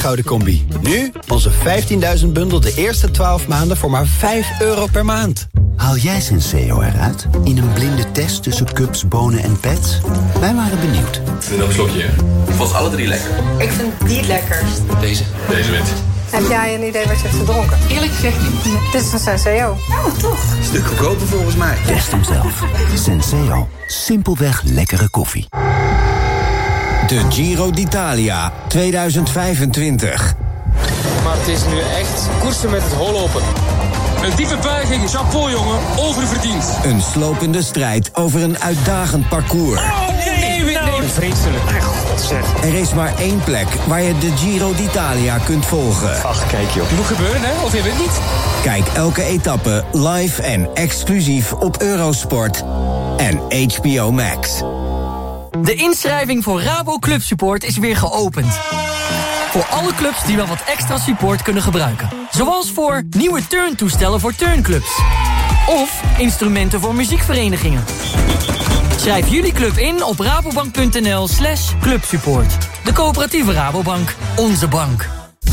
Gouden Combi. Nu onze 15.000 bundel de eerste 12 maanden voor maar €5 per maand. Haal jij Senseo eruit? In een blinde test tussen cups, bonen en pets? Wij waren benieuwd. Ik vind nog een slokje, hè? Ik vond alle 3 lekker. Ik vind die het lekkerst. Deze wint. Heb jij een idee wat je hebt gedronken? Eerlijk gezegd niet. Dit is een Senseo. Oh, toch? Stuk goedkoper volgens mij. Test hem zelf. Senseo. Simpelweg lekkere koffie. De Giro d'Italia 2025. Maar het is nu echt koersen met het hollopen. Een diepe buiging, chapeau jongen, oververdiend. Een slopende strijd over een uitdagend parcours. Oh nee, vreselijk. Er is maar 1 plek waar je de Giro d'Italia kunt volgen. Ach, kijk joh. Het moet gebeuren, hè? Of je weet niet. Kijk elke etappe live en exclusief op Eurosport en HBO Max. De inschrijving voor Rabo Club Support is weer geopend. Voor alle clubs die wel wat extra support kunnen gebruiken. Zoals voor nieuwe turntoestellen voor turnclubs. Of instrumenten voor muziekverenigingen. Schrijf jullie club in op rabobank.nl/clubsupport. De coöperatieve Rabobank. Onze bank.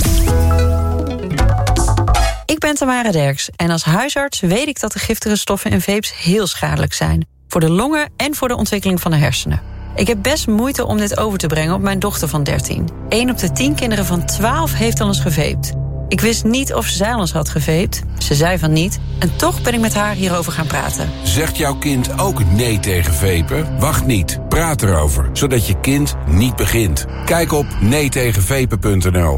Ik ben Tamara Derks en als huisarts weet ik dat de giftige stoffen in vapes heel schadelijk zijn. Voor de longen en voor de ontwikkeling van de hersenen. Ik heb best moeite om dit over te brengen op mijn dochter van 13. 1 op de 10 kinderen van 12 heeft al eens gevaped. Ik wist niet of zij al eens had gevaped. Ze zei van niet. En toch ben ik met haar hierover gaan praten. Zegt jouw kind ook nee tegen vapen? Wacht niet. Praat erover, zodat je kind niet begint. Kijk op neetegenvapen.nl.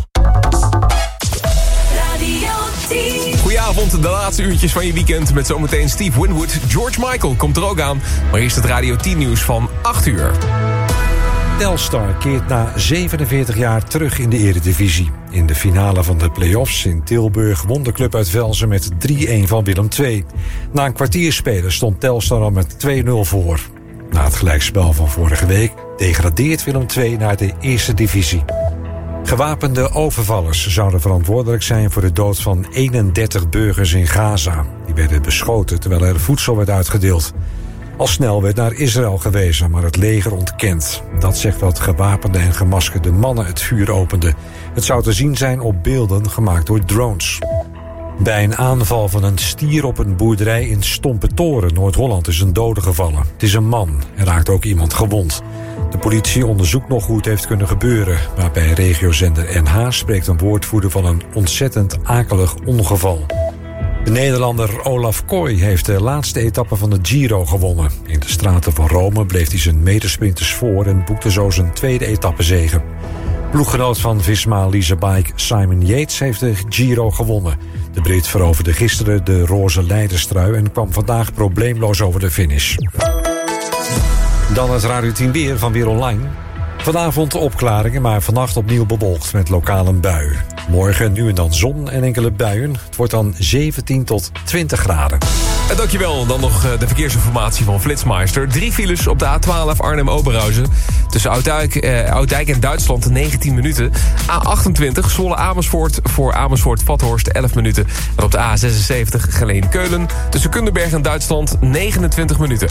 Goedenavond, de laatste uurtjes van je weekend met zometeen Steve Winwood. George Michael komt er ook aan, maar eerst het Radio 10 nieuws van 8 uur. Telstar keert na 47 jaar terug in de Eredivisie. In de finale van de play-offs in Tilburg won de club uit Velzen met 3-1 van Willem II. Na een kwartier spelen stond Telstar al met 2-0 voor. Na het gelijkspel van vorige week degradeert Willem II naar de eerste divisie. Gewapende overvallers zouden verantwoordelijk zijn voor de dood van 31 burgers in Gaza. Die werden beschoten terwijl er voedsel werd uitgedeeld. Al snel werd naar Israël gewezen, maar het leger ontkent. Dat zegt dat gewapende en gemaskerde mannen het vuur openden. Het zou te zien zijn op beelden gemaakt door drones. Bij een aanval van een stier op een boerderij in Stompetoren, Noord-Holland, is een dode gevallen. Het is een man. Er raakt ook iemand gewond. De politie onderzoekt nog hoe het heeft kunnen gebeuren. Maar bij regiozender NH spreekt een woordvoerder van een ontzettend akelig ongeval. De Nederlander Olaf Kooi heeft de laatste etappe van de Giro gewonnen. In de straten van Rome bleef hij zijn medesprinters voor en boekte zo zijn tweede etappezege. Ploeggenoot van Visma Lease Bike Simon Yates heeft de Giro gewonnen. De Brit veroverde gisteren de roze leiderstrui en kwam vandaag probleemloos over de finish. Dan het Radio 10 weer van Weer Online. Vanavond opklaringen, maar vannacht opnieuw bewolkt met lokaal een bui. Morgen nu en dan zon en enkele buien. Het wordt dan 17 tot 20 graden. Dankjewel. Dan nog de verkeersinformatie van Flitsmeister. 3 files op de A12 Arnhem-Oberhausen. Tussen Ouddijk en Duitsland 19 minuten. A28 Zwolle-Amersfoort voor Amersfoort-Vathorst 11 minuten. En op de A76 Geleen-Keulen tussen Kunderberg en Duitsland 29 minuten.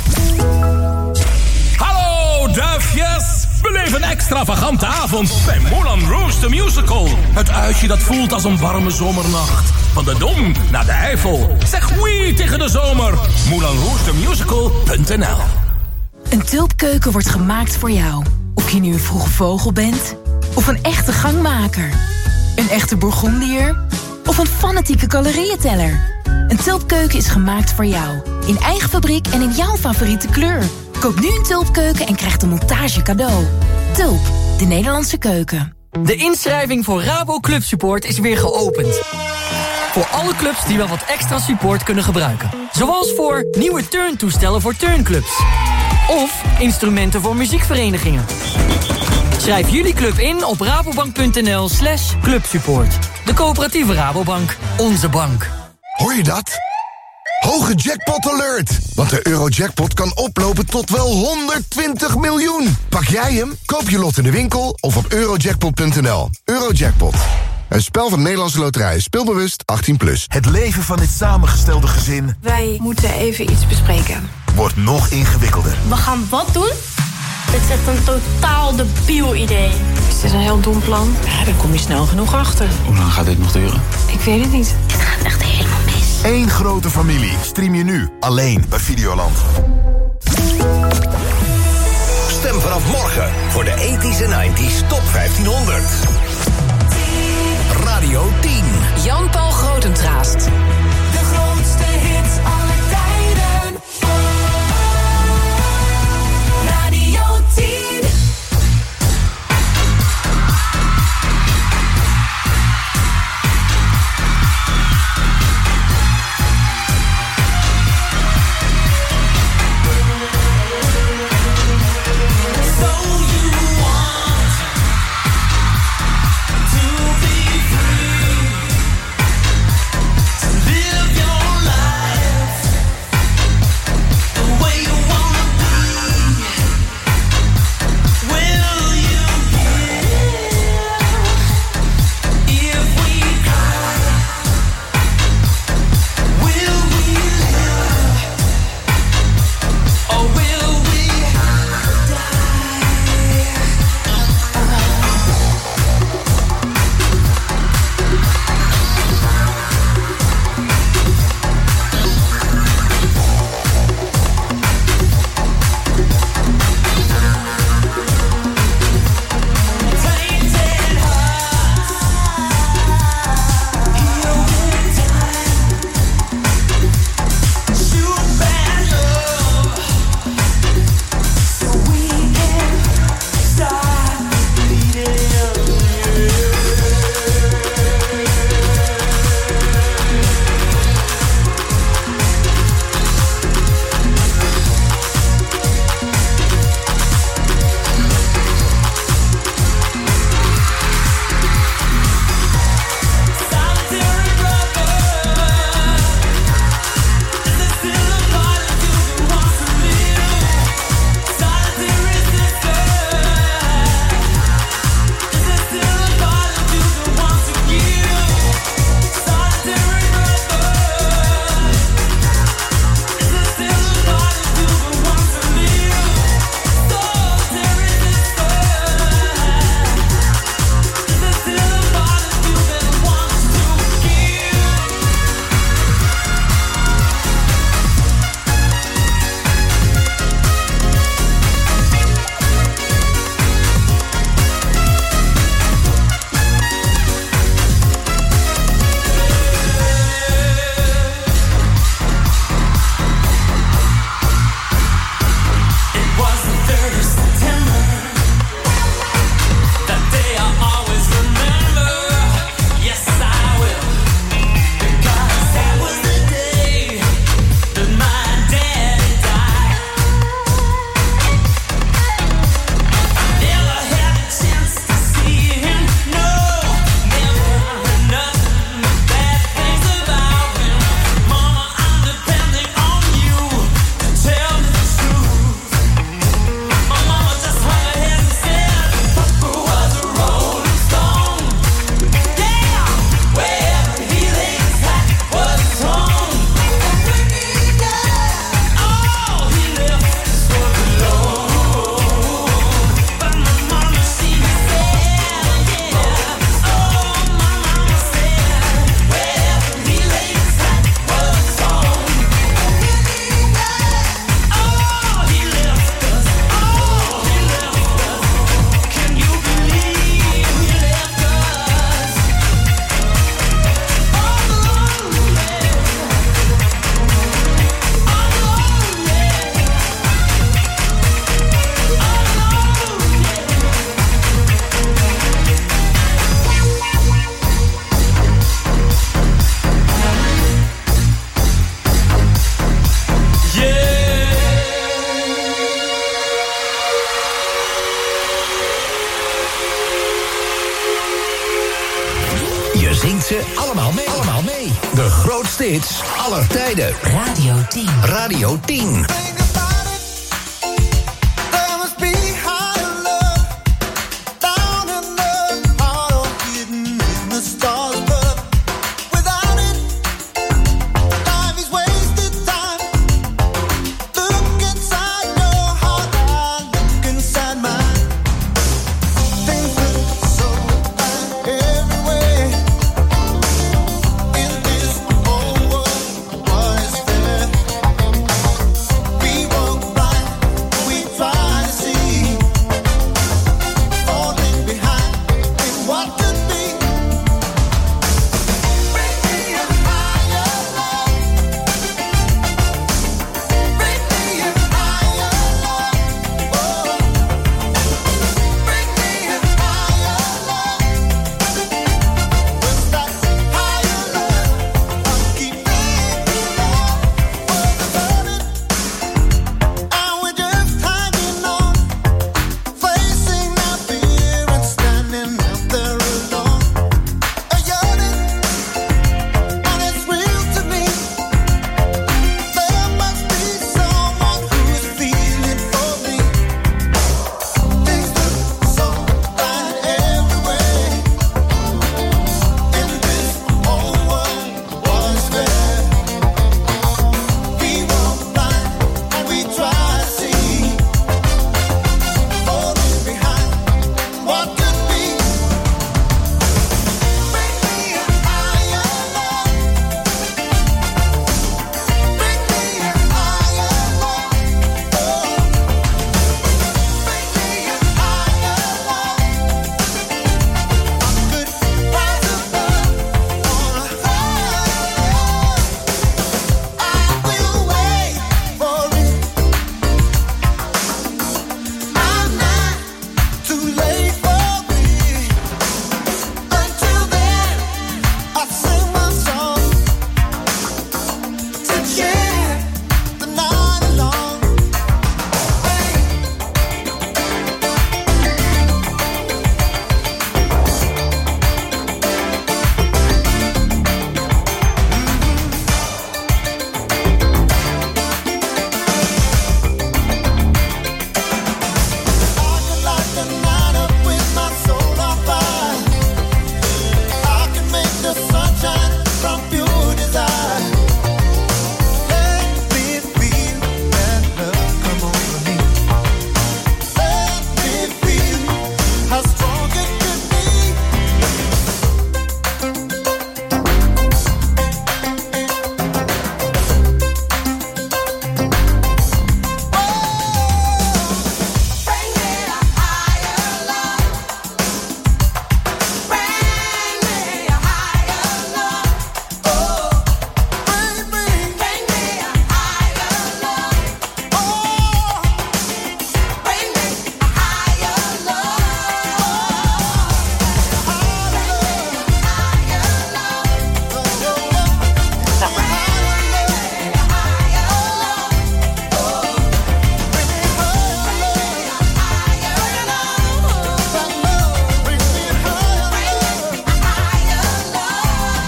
Hallo duifjes! Beleef een extravagante avond bij Moulin Rouge the Musical. Het uitje dat voelt als een warme zomernacht. Van de Dom naar de Eifel. Zeg oui tegen de zomer. MoulinRougeTheMusical.nl. Een tulpkeuken wordt gemaakt voor jou. Of je nu een vroege vogel bent, of een echte gangmaker. Een echte Bourgondier, of een fanatieke calorieënteller. Een tulpkeuken is gemaakt voor jou. In eigen fabriek en in jouw favoriete kleur. Koop nu een tulpkeuken en krijg de montage cadeau. Tulp, de Nederlandse keuken. De inschrijving voor Rabo Club Support is weer geopend. Voor alle clubs die wel wat extra support kunnen gebruiken. Zoals voor nieuwe turntoestellen voor turnclubs. Of instrumenten voor muziekverenigingen. Schrijf jullie club in op rabobank.nl/clubsupport. De coöperatieve Rabobank. Onze bank. Hoor je dat? Hoge jackpot alert! Want de Eurojackpot kan oplopen tot wel 120 miljoen. Pak jij hem? Koop je lot in de winkel of op eurojackpot.nl. Eurojackpot. Een spel van Nederlandse Loterij. Speelbewust 18+. Het leven van dit samengestelde gezin... Wij moeten even iets bespreken. ...wordt nog ingewikkelder. We gaan wat doen? Dit is echt een totaal debiel idee. Is dit een heel dom plan? Ja, daar kom je snel genoeg achter. Hoe lang gaat dit nog duren? Ik weet het niet. Dit gaat echt helemaal mis. Eén grote familie stream je nu alleen bij Videoland. Stem vanaf morgen voor de 80s en 90s Top 1500. Radio 10. Jan-Paul Grotentraast. De grootste hits aller tijden. Radio 10. zingt ze allemaal mee. De grootste hits aller tijden. Radio 10. Radio 10. Things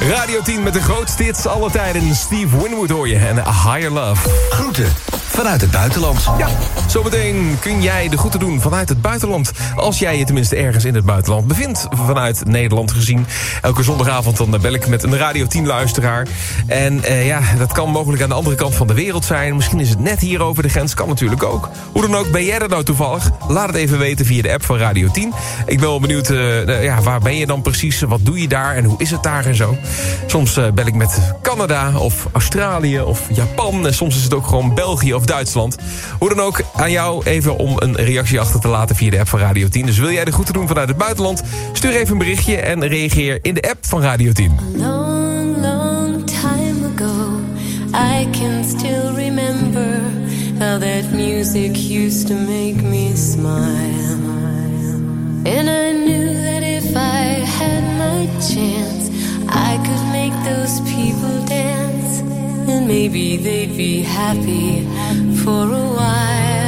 Radio 10 met de grootste hits aller tijden. Steve Winwood hoor je en A Higher Love. Groeten vanuit het buitenland. Ja, zometeen kun jij de groeten doen vanuit het buitenland. Als jij je tenminste ergens in het buitenland bevindt. Vanuit Nederland gezien. Elke zondagavond dan bel ik met een Radio 10 luisteraar. En dat kan mogelijk aan de andere kant van de wereld zijn. Misschien is het net hier over de grens. Kan natuurlijk ook. Hoe dan ook, ben jij er nou toevallig? Laat het even weten via de app van Radio 10. Ik ben wel benieuwd, waar ben je dan precies? Wat doe je daar en hoe is het daar en zo? Soms bel ik met Canada of Australië of Japan. En soms is het ook gewoon België of Duitsland. Hoe dan ook, aan jou even om een reactie achter te laten via de app van Radio 10. Dus wil jij de groeten doen vanuit het buitenland? Stuur even een berichtje en reageer in de app van Radio 10. Long, long time ago, I can still remember how that music used to make me smile. And I knew that if I had my chance, I could make those people dance. And maybe they'd be happy for a while.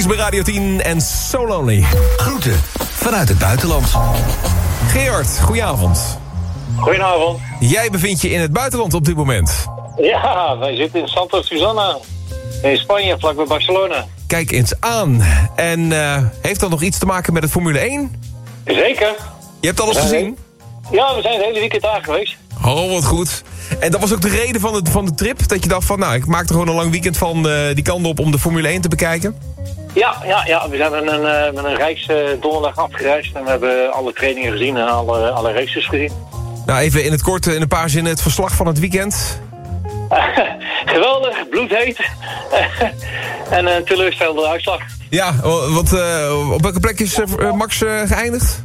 Police bij Radio 10 en So Lonely. Groeten vanuit het buitenland. Gerard, goedenavond. Goedenavond. Jij bevindt je in het buitenland op dit moment. Ja, wij zitten in Santa Susana. In Spanje, vlakbij Barcelona. Kijk eens aan. En heeft dat nog iets te maken met het Formule 1? Zeker. Je hebt alles gezien? Ja, we zijn het hele weekend daar geweest. Oh, wat goed. En dat was ook de reden van de trip? Dat je dacht van, nou, ik maak er gewoon een lang weekend van die kant op om de Formule 1 te bekijken? Ja. We zijn met een reis donderdag afgereisd. En we hebben alle trainingen gezien en alle races gezien. Nou, even in het kort, in een paar zinnen, het verslag van het weekend. Geweldig, bloedheet. En een teleurstellende uitslag. Ja, want op welke plek is Max geëindigd?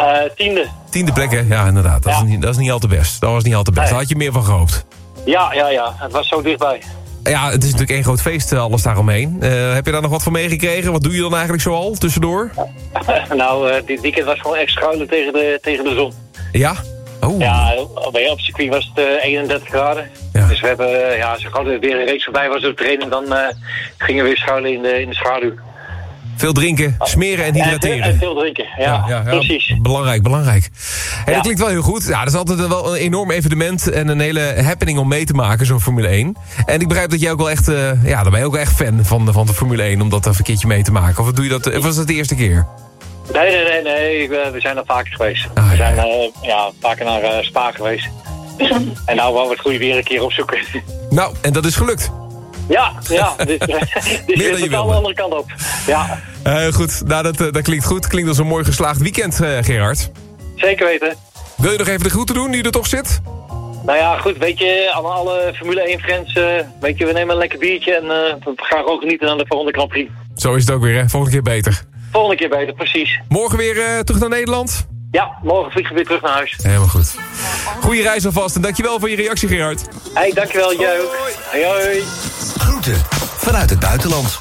10e plek, hè? Ja, inderdaad. Dat is niet al te best. Dat was niet al te best. Daar had je meer van gehoopt. Ja. Het was zo dichtbij. Ja, het is natuurlijk één groot feest, alles daaromheen. Heb je daar nog wat van meegekregen? Wat doe je dan eigenlijk zoal, tussendoor? Nou, dit weekend was gewoon echt schuilen tegen de zon. Ja? Oh. Ja, op het circuit was het 31 graden. Ja. Dus we hebben, zo gauw er weer een race voorbij was op training, dan gingen we weer schuilen in de schaduw. Veel drinken, smeren en hydrateren. En veel drinken, ja, precies. Belangrijk. Hey, dat klinkt wel heel goed. Ja, dat is altijd wel een enorm evenement en een hele happening om mee te maken, zo'n Formule 1. En ik begrijp dat jij ook wel echt, daar ben je ook wel echt fan van de Formule 1, om dat een keertje mee te maken. Of doe je dat, was dat de eerste keer? Nee, we zijn er vaker geweest. We zijn vaker naar Spa geweest. En nou wou we het goede weer een keer opzoeken. Nou, en dat is gelukt. Ja, dus weer de andere kant op. Ja. Goed, nou dat klinkt goed. Klinkt als een mooi geslaagd weekend, Gerard. Zeker weten. Wil je nog even de groeten doen, nu je er toch zit? Nou ja, goed, weet je, aan alle Formule 1-fans, weet je, we nemen een lekker biertje en we gaan ook genieten aan de volgende Grand Prix. Zo is het ook weer, hè? Volgende keer beter. Volgende keer beter, precies. Morgen weer terug naar Nederland? Ja, morgen vliegen we weer terug naar huis. Helemaal goed. Goeie reis alvast en dankjewel voor je reactie, Gerard. Hey, dankjewel, jij ook. Hoi. Groeten vanuit het buitenland.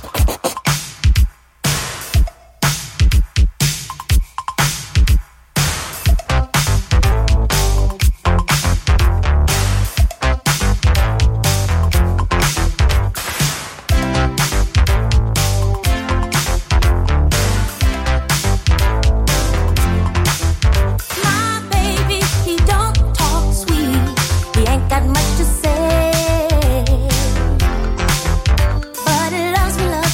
But it loves me,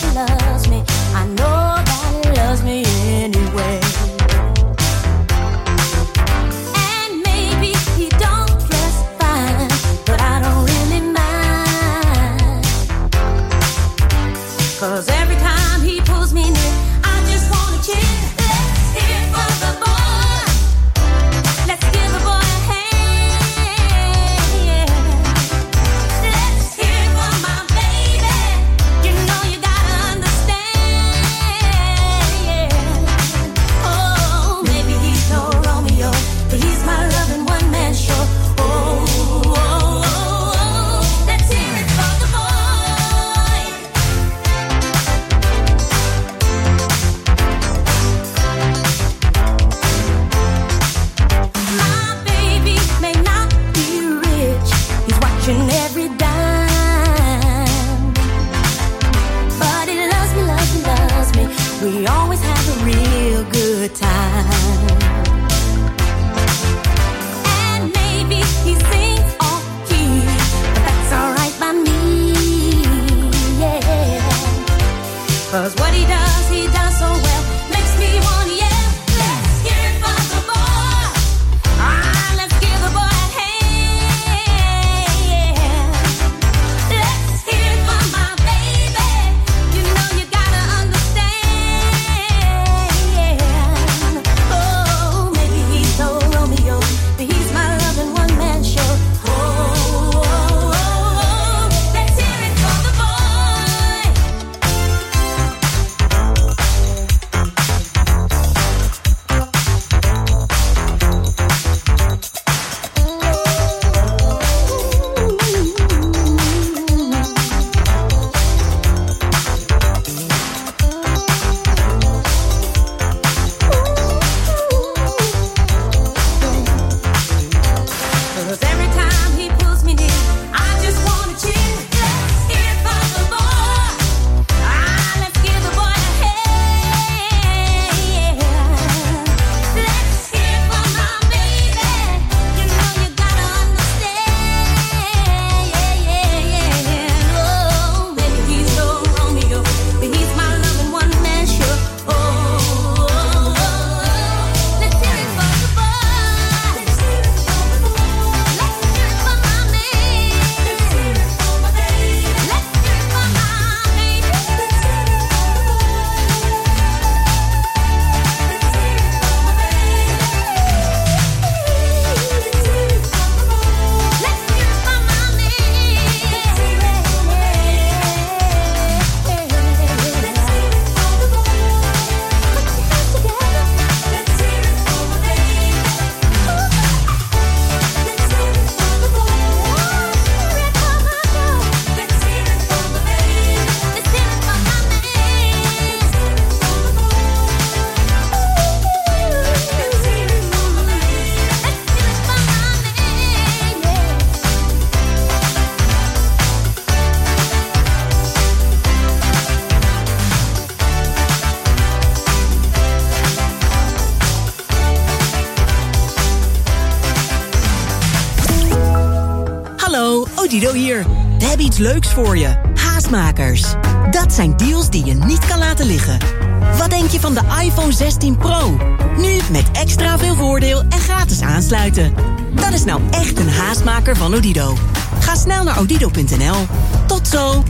Hallo, Odido hier. We hebben iets leuks voor je. Haastmakers. Dat zijn deals die je niet kan laten liggen. Wat denk je van de iPhone 16 Pro? Nu met extra veel voordeel en gratis aansluiten. Dat is nou echt een haastmaker van Odido. Ga snel naar odido.nl. Tot zo.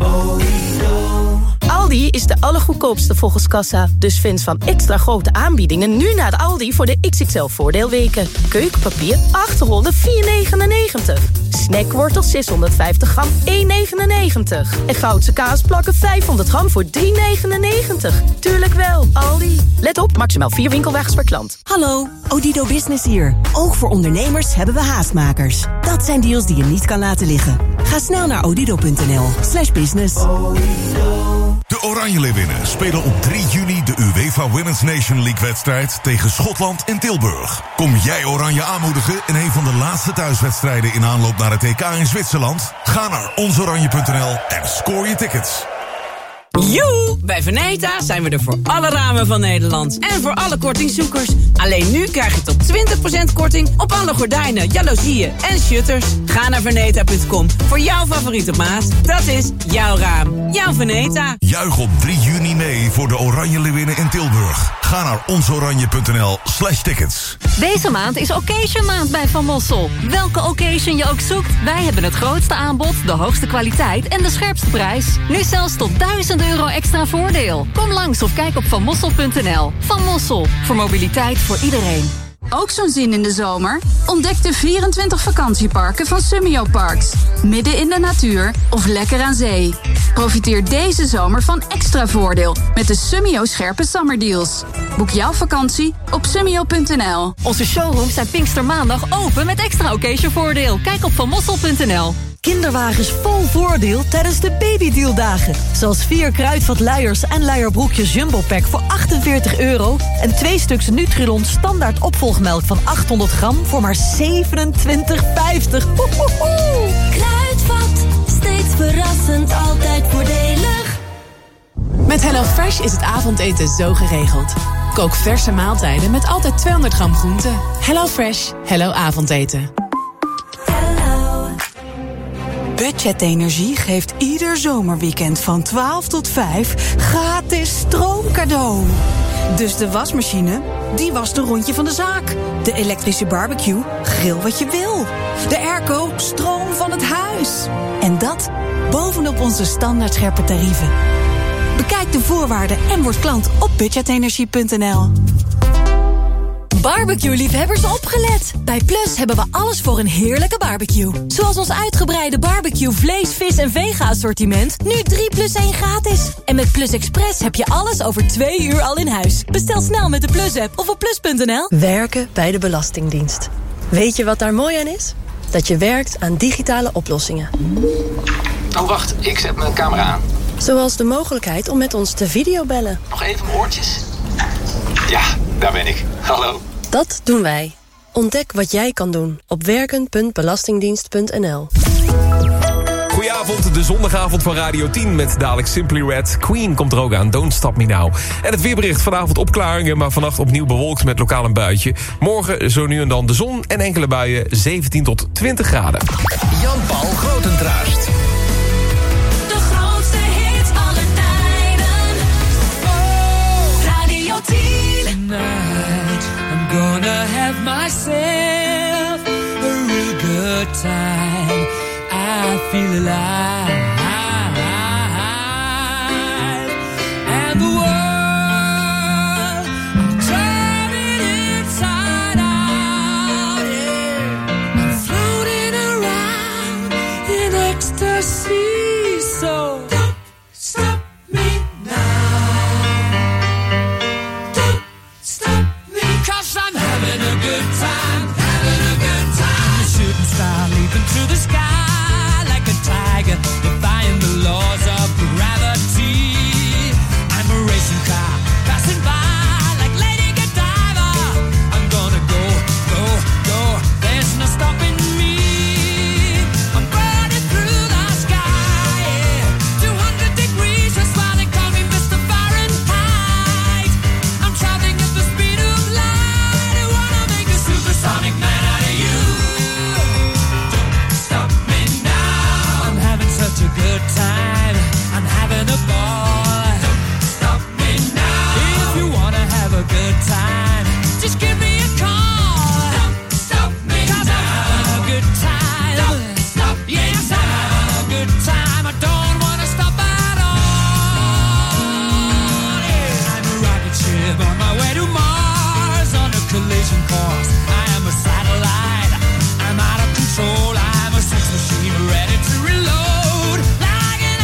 Aldi is de allergoedkoopste volgens kassa. Dus fans van extra grote aanbiedingen nu naar de Aldi voor de XXL voordeelweken. Keukenpapier 800 4,99. Snackwortels 650 gram 1,99. En Goudse kaasplakken 500 gram voor 3,99. Tuurlijk wel, Aldi. Let op, maximaal 4 winkelwagens per klant. Hallo, Odido Business hier. Ook voor ondernemers hebben we haastmakers. Dat zijn deals die je niet kan laten liggen. Ga snel naar odido.nl/business. De Oranje Leeuwinnen spelen op 3 juni de UEFA Women's Nation League-wedstrijd tegen Schotland en Tilburg. Kom jij Oranje aanmoedigen in een van de laatste thuiswedstrijden in aanloop naar het EK in Zwitserland? Ga naar onsoranje.nl en score je tickets. Joe! Bij Veneta zijn we er voor alle ramen van Nederland. En voor alle kortingzoekers. Alleen nu krijg je tot 20% korting op alle gordijnen, jaloezieën en shutters. Ga naar Veneta.com voor jouw favoriete maat. Dat is jouw raam. Jouw Veneta. Juich op 3 juni mee voor de Oranje Leeuwinnen in Tilburg. Ga naar onsoranje.nl/tickets. Deze maand is Occasion maand bij Van Mossel. Welke occasion je ook zoekt, wij hebben het grootste aanbod, de hoogste kwaliteit en de scherpste prijs. Nu zelfs tot €1000 extra voordeel. Kom langs of kijk op vanmossel.nl. Van Mossel, voor mobiliteit voor iedereen. Ook zo'n zin in de zomer? Ontdek de 24 vakantieparken van Summio Parks. Midden in de natuur of lekker aan zee. Profiteer deze zomer van extra voordeel met de Summio scherpe summerdeals. Boek jouw vakantie op summio.nl. Onze showrooms zijn Pinkstermaandag open met extra occasionvoordeel. Kijk op vanmossel.nl. Kinderwagens vol voordeel tijdens de babydealdagen. Zoals 4 kruidvat luiers en luierbroekjes Jumbo Pack voor €48. En 2 stuks Nutrilon standaard opvolgmelk van 800 gram voor maar €27,50. Kruidvat, steeds verrassend, altijd voordelig. Met HelloFresh is het avondeten zo geregeld. Kook verse maaltijden met altijd 200 gram groente. HelloFresh, hello avondeten. Budget Energie geeft ieder zomerweekend van 12 tot 5 gratis stroomcadeau. Dus de wasmachine, die wast een rondje van de zaak. De elektrische barbecue, grill wat je wil. De airco, stroom van het huis. En dat bovenop onze standaard scherpe tarieven. Bekijk de voorwaarden en word klant op budgetenergie.nl. Barbecue-liefhebbers opgelet! Bij Plus hebben we alles voor een heerlijke barbecue. Zoals ons uitgebreide barbecue vlees, vis en vega-assortiment. Nu 3+1 gratis. En met Plus Express heb je alles over 2 uur al in huis. Bestel snel met de Plus-app of op plus.nl. Werken bij de Belastingdienst. Weet je wat daar mooi aan is? Dat je werkt aan digitale oplossingen. Oh, wacht. Ik zet mijn camera aan. Zoals de mogelijkheid om met ons te videobellen. Nog even mijn oortjes. Ja, daar ben ik. Hallo. Dat doen wij. Ontdek wat jij kan doen op werken.belastingdienst.nl. Goedenavond, de zondagavond van Radio 10 met dadelijk Simply Red. Queen komt er ook aan, Don't Stop Me Now. En het weerbericht: vanavond opklaringen, maar vannacht opnieuw bewolkt met lokaal een buitje. Morgen zo nu en dan de zon en enkele buien, 17 tot 20 graden. Jan-Paul Grotentraast. De grootste hits aller tijden. Radio 10. Tonight I'm gonna have myself a real good time. I feel alive. And the world turning inside out, yeah. I'm floating around in ecstasy. So don't stop me now. Don't stop me, 'cause I'm having a good time. Having a good time. Shooting star leaping through the sky. Defying the laws of gravity. I'm a racing car passing by like Lady Godiva. I'm gonna go, go, go. There's no stopping me. I'm running through the sky. good time. I'm having a ball. Don't stop me now. If you wanna have a good time, just give me a call. Don't stop me 'cause I'm having a good time. Don't stop me now. Yes, I'm having a good time. I don't wanna stop at all. Yeah. I'm a rocket ship on my way to Mars on a collision course. I am a satellite. I'm out of control. I'm a sex machine ready to reload like an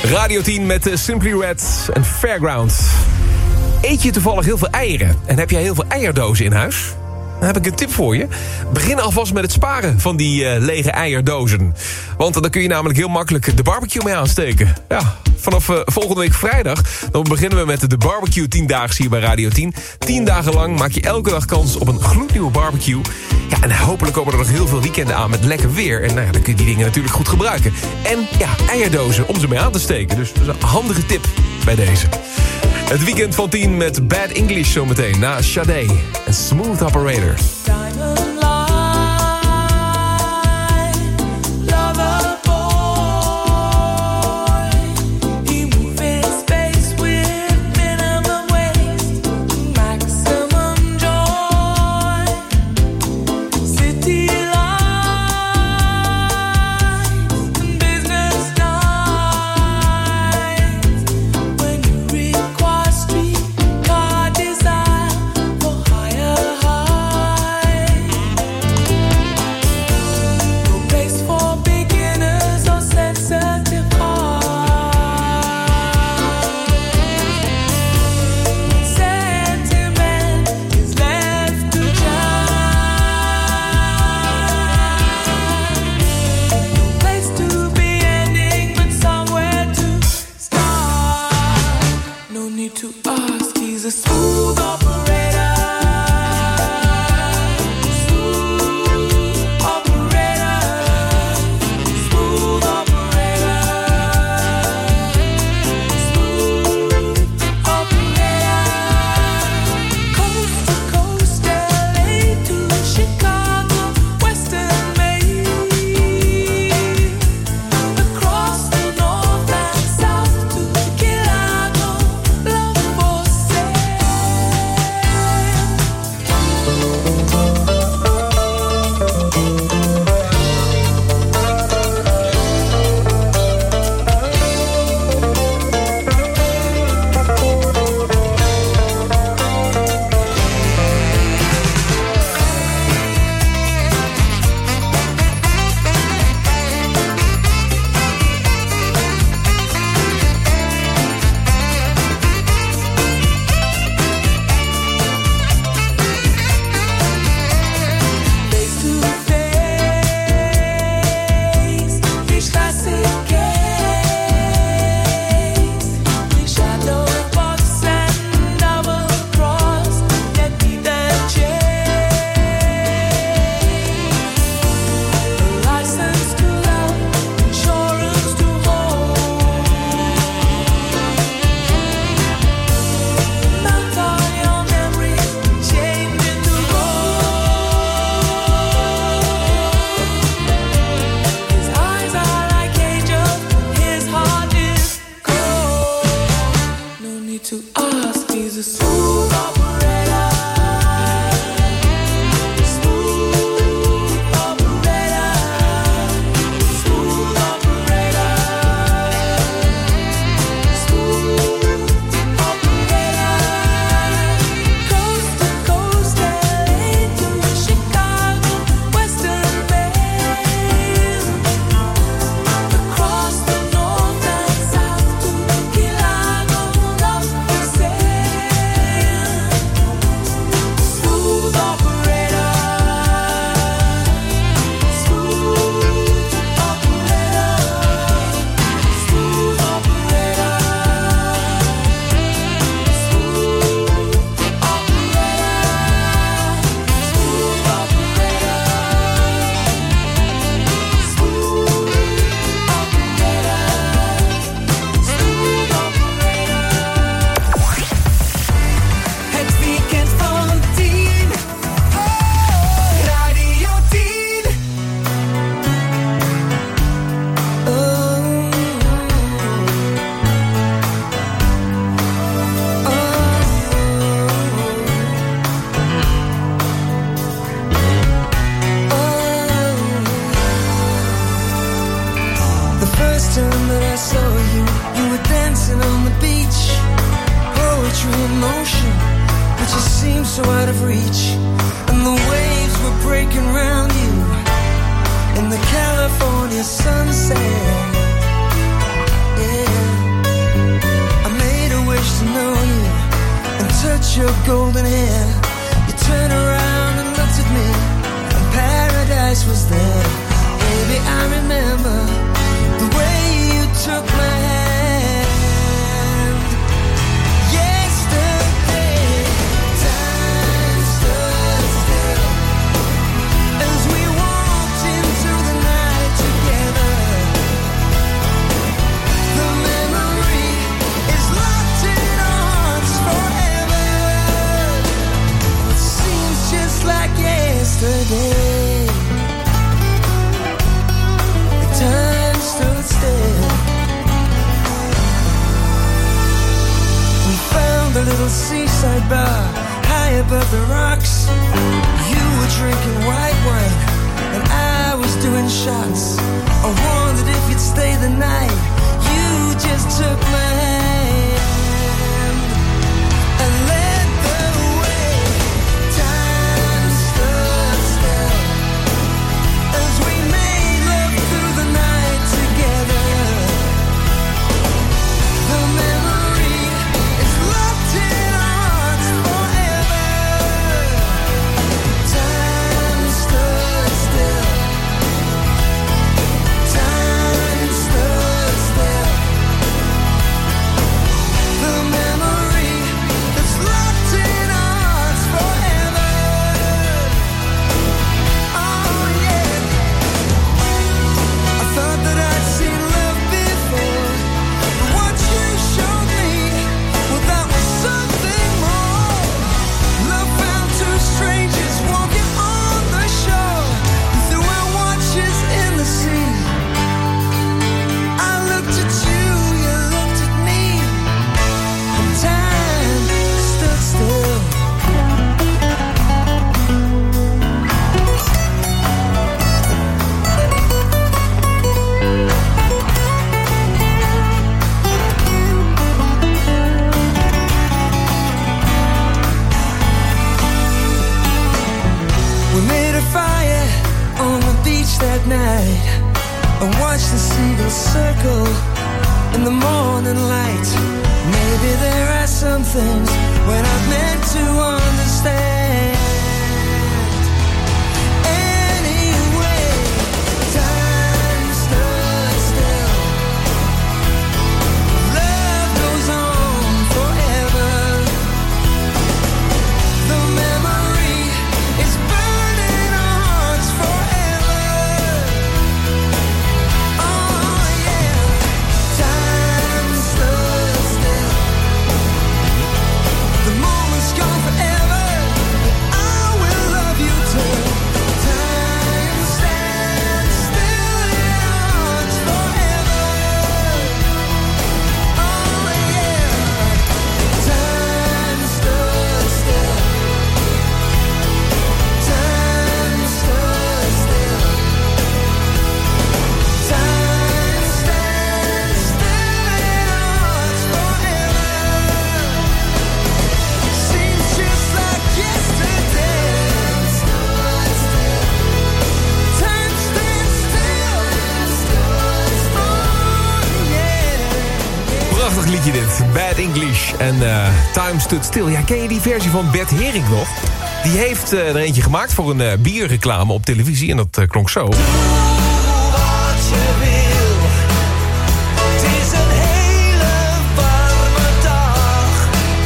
Radio 10 met Simply Red en Fairground. Eet je toevallig heel veel eieren en heb jij heel veel eierdozen in huis? Dan heb ik een tip voor je. Begin alvast met het sparen van die lege eierdozen. Want dan kun je namelijk heel makkelijk de barbecue mee aansteken. Ja, vanaf volgende week vrijdag dan beginnen we met de barbecue 10-daagse hier bij Radio 10. 10 dagen lang maak je elke dag kans op een gloednieuwe barbecue. Ja, en hopelijk komen er nog heel veel weekenden aan met lekker weer. En nou ja, dan kun je die dingen natuurlijk goed gebruiken. En ja, eierdozen om ze mee aan te steken. Dus dat is een handige tip bij deze. Het weekend van 10 met Bad English zometeen na Sade en Smooth Operator. so out of reach, and the waves were breaking round you in the California sunset. Yeah. your golden hair. You turned around and looked at me, and paradise was there. Baby, I remember the way you took my hand. Yesterday, time stood still as we walked into the night together. The memory is locked in our hearts forever. It seems just like yesterday. Time stood still. We found a little seaside bar high above the rocks. You were drinking white wine and I was doing shots. I wondered if you'd stay the night. You just took my hand and led the way. Time stood still as we made love through the night together. The memory is locked in our hearts forever. Time stood still. Time stood still. The memory is locked in our hearts forever. Oh yeah. I thought that I'd seen love before, but what you showed me, well, that was something more. Love found two strangers walking on the shore. We threw our watches in the sea. I looked at you, you looked at me, and time stood still. We made a fire on the beach that night and watched the seagulls circle in the morning light. Maybe there are some things we're not meant to understand. Anyway, time stood still. Love goes on forever. The memory is burning our hearts forever. Oh yeah, time stood still. The moment's gone forever. I will love you till time stands still in our hearts forever. Oh yeah, time stood still. Time stood still. Time stands still in our hearts forever. Seems just like yesterday. Time stands still. Oh yeah. Prachtig liedje dit. Bad English en Time Stood Still. Ja, ken je die versie van Bert Herink nog? Die heeft er eentje gemaakt voor een bierreclame op televisie en dat klonk zo. Wat je wil. Het is een hele warme dag.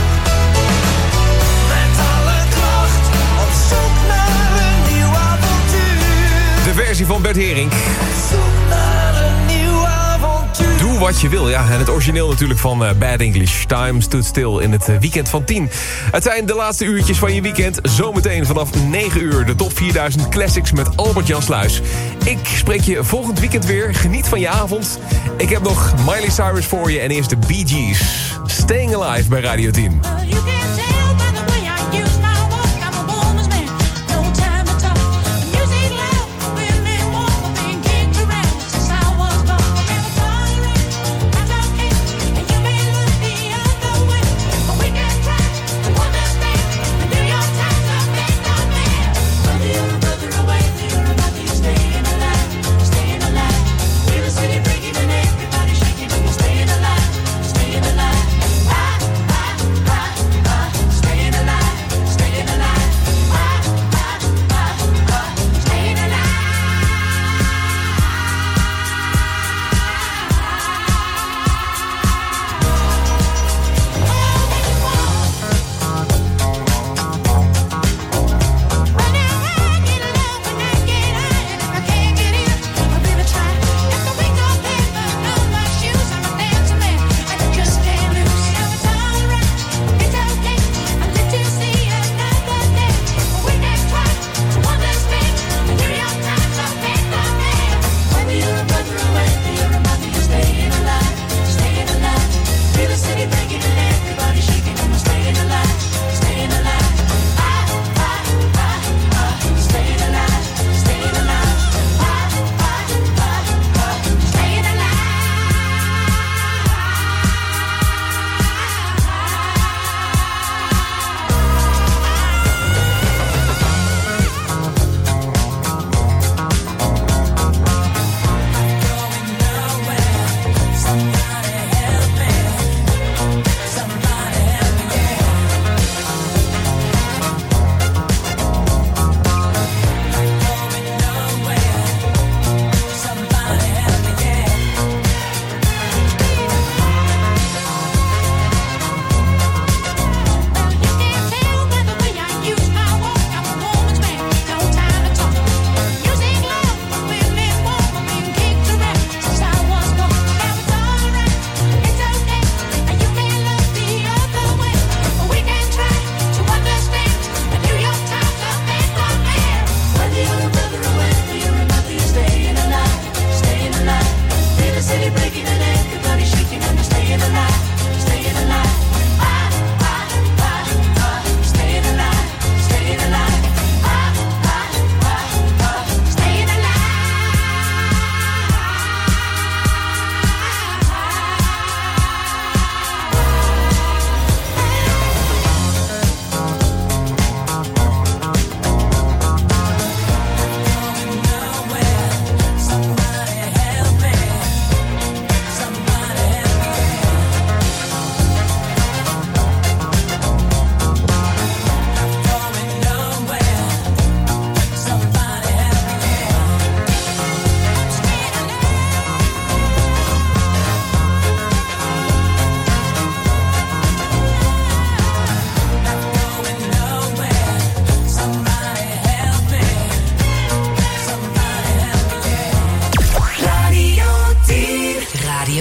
Met alle kracht op zoek naar een nieuw avontuur. De versie van Bert Herink. Zoek naar een nieuw avontuur. Doe wat je wil, ja. En het origineel natuurlijk van Bad English. Time Stood Still in het weekend van 10. Het zijn de laatste uurtjes van je weekend. Zometeen vanaf 9 uur de top 4000 classics met Albert-Jan Sluis. Ik spreek je volgend weekend weer. Geniet van je avond. Ik heb nog Miley Cyrus voor je en eerst de Bee Gees. Staying Alive bij Radio 10.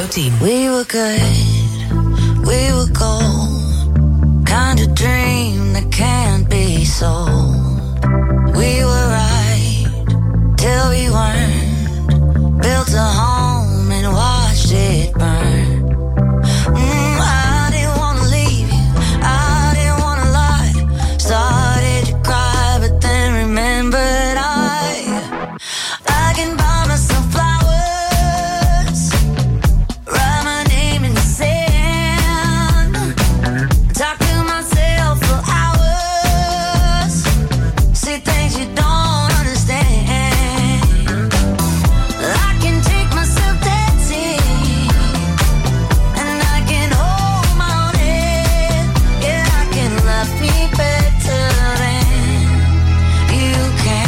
Radio 10. We were good, we were gold. Kind of dream that can't be sold. We were right till we weren't. Built a home and watched it burn. I didn't wanna leave you, I didn't wanna lie. Started to cry, but then remembered I can buy myself flowers, write my name in the sand, talk to myself for hours, say things you don't understand. I can take myself dancing, and I can hold my own head. Yeah, I can love me better than you can.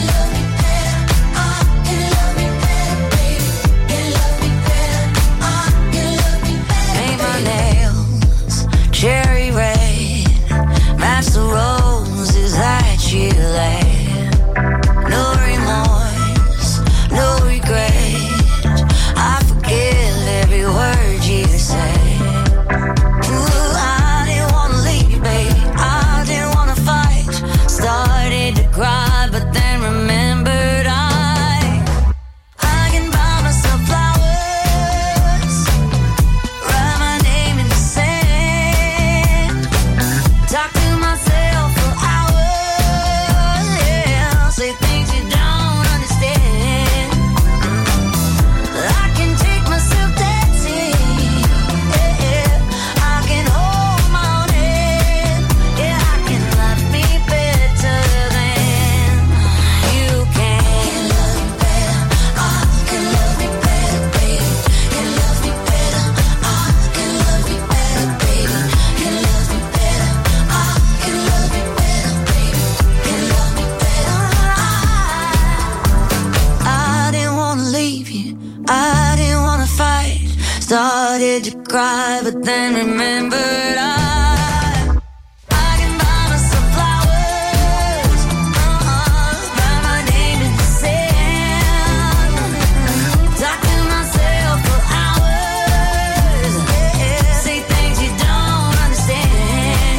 Cherry red, match the roses that you laid. No remorse, no regret. I forgive every word you say. Ooh, I didn't wanna leave you, baby. I didn't wanna fight. Started to cry, but then remembered I can buy myself flowers, write my name in the sand. Talk to myself for hours, yeah. Say things you don't understand. I can take myself dancing, yeah. I can hold my own head, yeah. I can love me better than you can. Love me better, I can love me better, baby. Can love me better, I can love me better, baby. Can love me better, I can love me better, baby. Can love me better. I didn't wanna leave you, I didn't wanna fight. Started to cry, but then remembered I can buy myself flowers, write my name in the sand, talk to myself for hours, yeah. Say things you don't understand.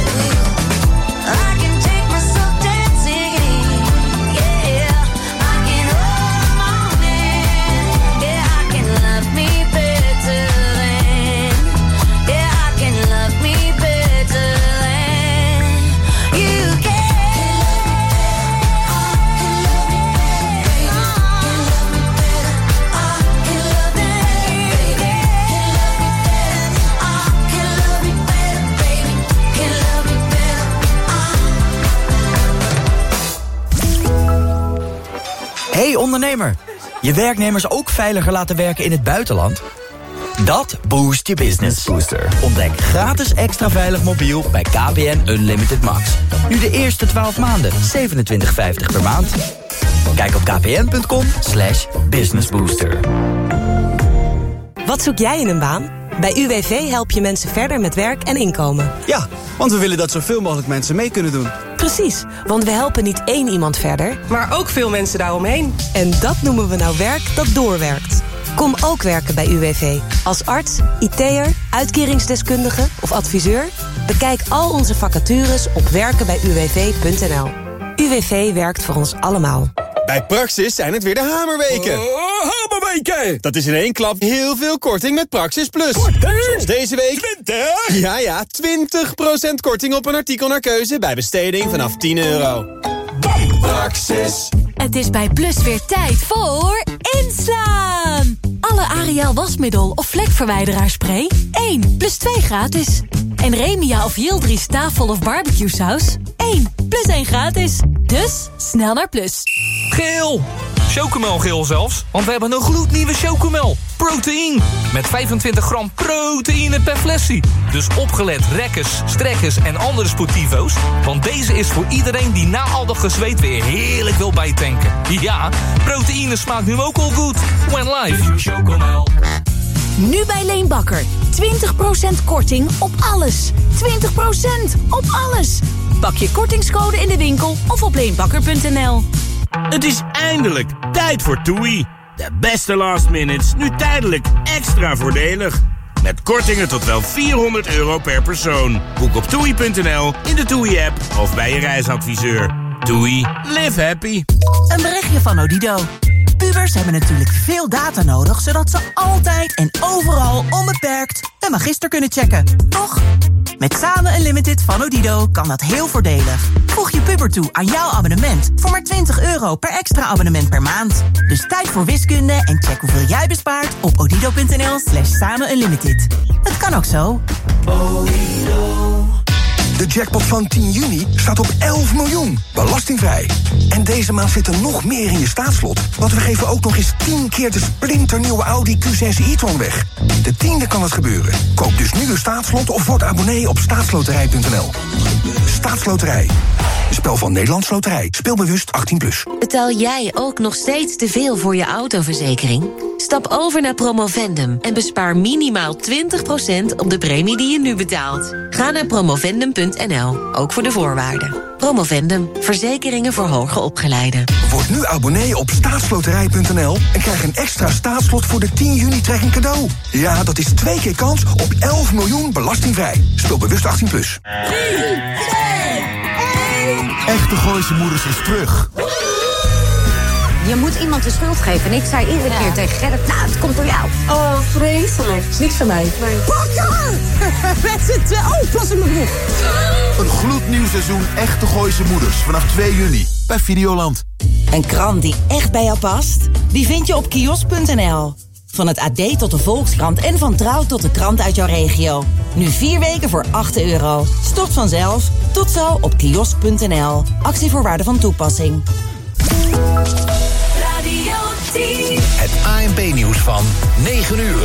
I can take myself dancing, yeah. I can hold my own hand, yeah. I can love me better than, yeah. I can love me better than you can. Hey ondernemer, je werknemers ook veiliger laten werken in het buitenland? Dat boost je business. Booster. Ontdek gratis extra veilig mobiel bij KPN Unlimited Max. Nu de eerste 12 maanden, 27,50 per maand. Kijk op kpn.com/businessbooster. Wat zoek jij in een baan? Bij UWV help je mensen verder met werk en inkomen. Ja, want we willen dat zoveel mogelijk mensen mee kunnen doen. Precies, want we helpen niet één iemand verder, maar ook veel mensen daaromheen. En dat noemen we nou werk dat doorwerkt. Kom ook werken bij UWV. Als arts, IT'er, uitkeringsdeskundige of adviseur. Bekijk al onze vacatures op werkenbijuwv.nl. UWV werkt voor ons allemaal. Bij Praxis zijn het weer de hamerweken. Hamerweken! Dat is in één klap heel veel korting met Praxis Plus. Zoals deze week. 20? Ja, 20% korting op een artikel naar keuze bij besteding vanaf €10. Praxis. Het is bij Plus weer tijd voor inslaan. Alle Ariel wasmiddel of vlekverwijderaarspray 1 plus 2 gratis. En Remia of Yildiz tafel of barbecue saus 1 plus 1 gratis. Dus snel naar Plus. Geel! Chocomelgeel zelfs, want we hebben een gloednieuwe Chocomel. Proteïne. Met 25 gram proteïne per flesje. Dus opgelet rekkers, strekkers en andere sportivo's. Want deze is voor iedereen die na al dat gezweet weer heerlijk wil bijtanken. Ja, proteïne smaakt nu ook al goed. When live. Chocomel. Nu bij Leenbakker. 20% korting op alles. 20% op alles. Pak je kortingscode in de winkel of op leenbakker.nl. Het is eindelijk tijd voor TUI. De beste last minutes, nu tijdelijk extra voordelig. Met kortingen tot wel €400 per persoon. Boek op toei.nl, in de TUI-app of bij je reisadviseur. TUI, live happy. Een berichtje van Odido. Pubers hebben natuurlijk veel data nodig, zodat ze altijd en overal onbeperkt een magister kunnen checken. Toch? Met Samen Unlimited van Odido kan dat heel voordelig. Voeg je puber toe aan jouw abonnement voor maar €20 per extra abonnement per maand. Dus tijd voor wiskunde en check hoeveel jij bespaart op odido.nl/Samen Unlimited. Het kan ook zo. De jackpot van 10 juni staat op 11 miljoen, belastingvrij. En deze maand zit er nog meer in je staatslot, want we geven ook nog eens 10 keer de splinternieuwe Audi Q6 e-tron weg. De 10e kan het gebeuren. Koop dus nu een staatslot of word abonnee op staatsloterij.nl. Staatsloterij. Een spel van Nederlands Loterij. Speelbewust 18+. Betaal jij ook nog steeds te veel voor je autoverzekering? Stap over naar Promovendum en bespaar minimaal 20% op de premie die je nu betaalt. Ga naar promovendum.nl, ook voor de voorwaarden. Promovendum, verzekeringen voor hoger opgeleiden. Word nu abonnee op staatsloterij.nl en krijg een extra staatslot voor de 10 juni trekking cadeau. Ja, dat is 2 keer kans op 11 miljoen belastingvrij. Speelbewust 18+. Echte Gooise Moeders is terug. Je moet iemand de schuld geven. En ik zei iedere keer tegen Gerrit, nou, het komt door jou. Oh, vreselijk. Is niks van mij. Pak je! Met z'n tweeën. Oh, plas in mijn broek. Een gloednieuw seizoen Echte Gooise Moeders vanaf 2 juni bij Videoland. Een krant die echt bij jou past? Die vind je op kiosk.nl. Van het AD tot de Volkskrant en van Trouw tot de krant uit jouw regio. Nu 4 weken voor €8. Stort vanzelf. Tot zo op kiosk.nl. Actievoorwaarden van toepassing. Radio 10. Het ANP-nieuws van 9 uur.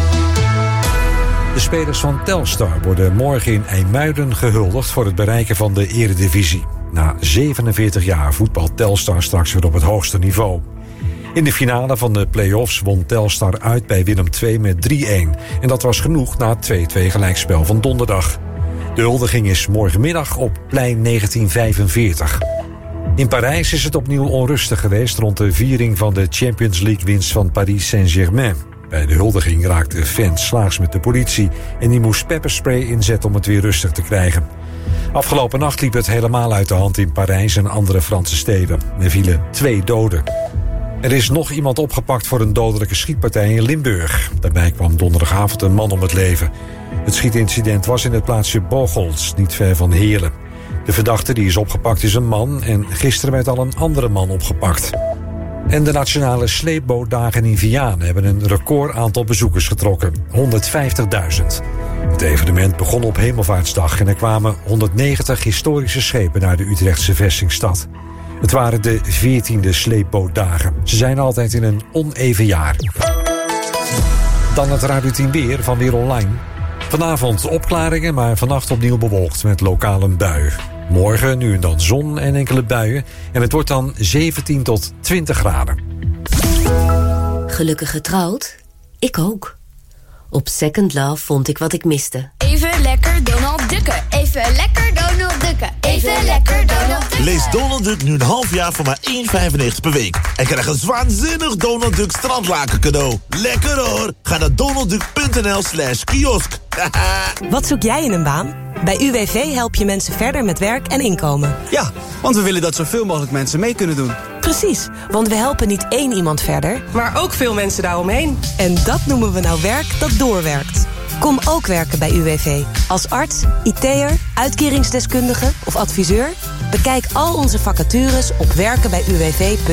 De spelers van Telstar worden morgen in IJmuiden gehuldigd voor het bereiken van de Eredivisie. Na 47 jaar voetbalt Telstar straks weer op het hoogste niveau. In de finale van de play-offs won Telstar uit bij Willem II met 3-1. En dat was genoeg na het 2-2 gelijkspel van donderdag. De huldiging is morgenmiddag op plein 1945. In Parijs is het opnieuw onrustig geweest rond de viering van de Champions League-winst van Paris Saint-Germain. Bij de huldiging raakten fans slaags met de politie en die moest pepperspray inzetten om het weer rustig te krijgen. Afgelopen nacht liep het helemaal uit de hand in Parijs en andere Franse steden. Er vielen 2 doden. Er is nog iemand opgepakt voor een dodelijke schietpartij in Limburg. Daarbij kwam donderdagavond een man om het leven. Het schietincident was in het plaatsje Bocholt, niet ver van Heerlen. De verdachte die is opgepakt is een man en gisteren werd al een andere man opgepakt. En de nationale sleepbootdagen in Vianen hebben een record aantal bezoekers getrokken. 150.000. Het evenement begon op Hemelvaartsdag en er kwamen 190 historische schepen naar de Utrechtse vestingstad. Het waren de 14e sleepbootdagen. Ze zijn altijd in een oneven jaar. Dan het Radio 10 weer van Weer Online. Vanavond opklaringen, maar vannacht opnieuw bewolkt met lokaal een bui. Morgen nu en dan zon en enkele buien. En het wordt dan 17 tot 20 graden. Gelukkig getrouwd? Ik ook. Op Second Love vond ik wat ik miste. Even lekker Donald Ducken. Even lekker Donald Ducken. Even lekker Donald Ducken. Lees Donald Duck nu een half jaar voor maar €1,95 per week. En krijg een waanzinnig Donald Duck strandlaken cadeau. Lekker hoor. Ga naar donaldduck.nl/kiosk. Wat zoek jij in een baan? Bij UWV help je mensen verder met werk en inkomen. Ja, want we willen dat zoveel mogelijk mensen mee kunnen doen. Precies, want we helpen niet één iemand verder, maar ook veel mensen daaromheen. En dat noemen we nou werk dat doorwerkt. Kom ook werken bij UWV. Als arts, IT'er, uitkeringsdeskundige of adviseur. Bekijk al onze vacatures op werkenbijuwv.nl.